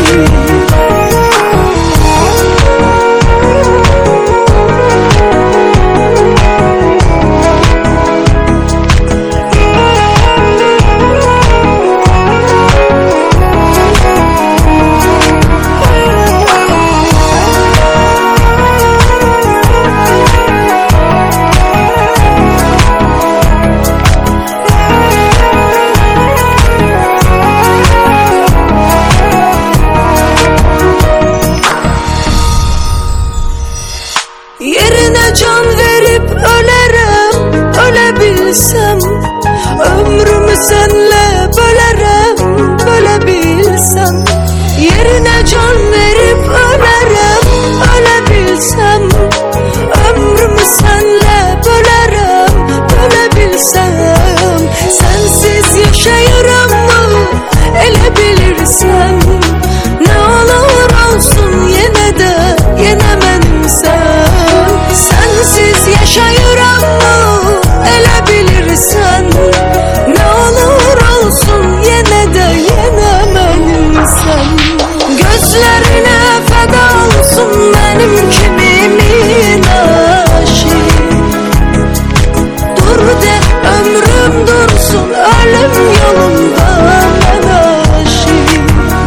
Yerine can verip ölerim, ölebilsem. Ömrümü senle bölerim, bölebilsem. Yerine can verip ölerim, ölebilsem. Ömrümü senle bölerim, bölebilsem. Sensiz yaşayırım mı, ele bilirsem. Ne olur olsun yine de yenemedim sen. Sensiz yaşayıram mı, ele bilirsen. Ne olur olsun yine de yenemedim sen. Gözlerine feda olsun benim kimimin aşığı. Dur de ömrüm dursun, ölüm yolunda ben aşığı.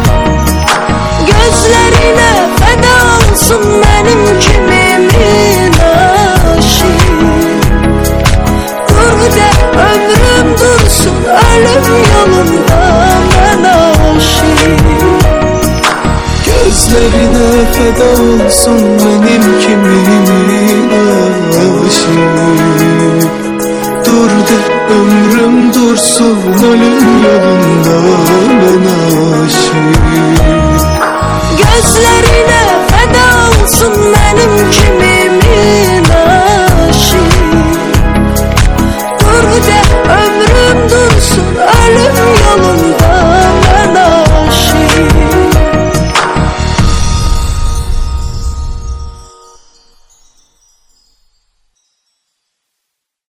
Gözlerine feda olsun benim kimimin aşığı. Dur de ömrüm dursun, ölüm yolunda ben aşığı. Gözlerine feda olsun benim kimimin aşığı. Dur de ömrüm dursun, ölüm yolunda ben aşığı.